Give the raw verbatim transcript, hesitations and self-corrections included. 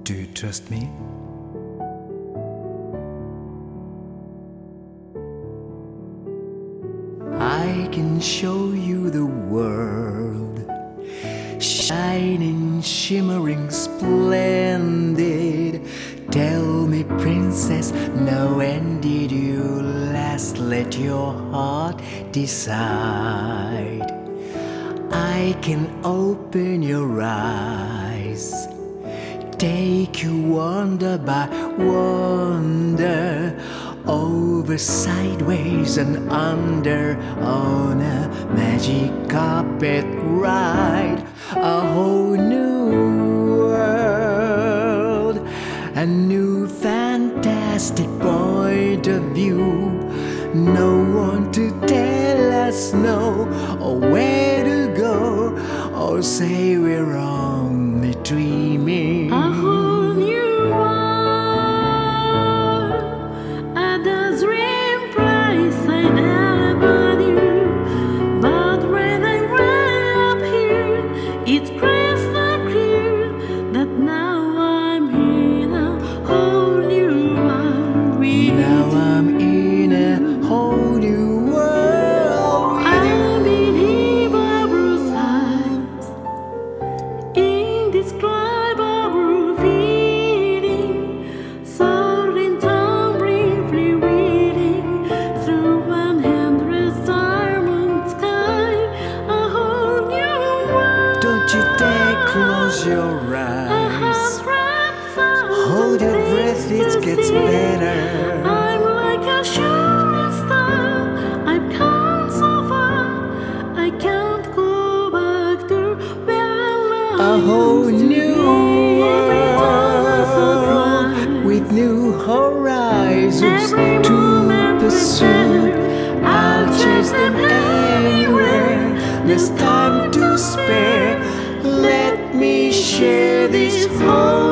Do you trust me? I can show you the world, shining, shimmering, splendid. Tell me, princess, now when did you last let your heart decide? I can open your eyes, take you wonder by wonder, over, sideways and under, on a magic carpet ride. A whole new world, a new fantastic point of view. No one to tell us no, or where to go, or say we're only dreaming. A whole new world, a dazzling place I never knew. But when I ran up here, it's crystal clear that now I'm in a whole new world with Now you. I'm in a whole new world with I'm you. unbelievable sight, indescribable feeling, soaring down, briefly reading through an endless diamond sky. A whole new world. Don't you dare close your I eyes. have read thousands Hold your of breath, things it to gets see. better. I'm like a shooting star, I've come so far, I can't go back to where I A whole used to new be. Every time I world surprise, with new horizons every to moment pursue. with you, I'll chase them anywhere. There's time to spare. Let me share this whole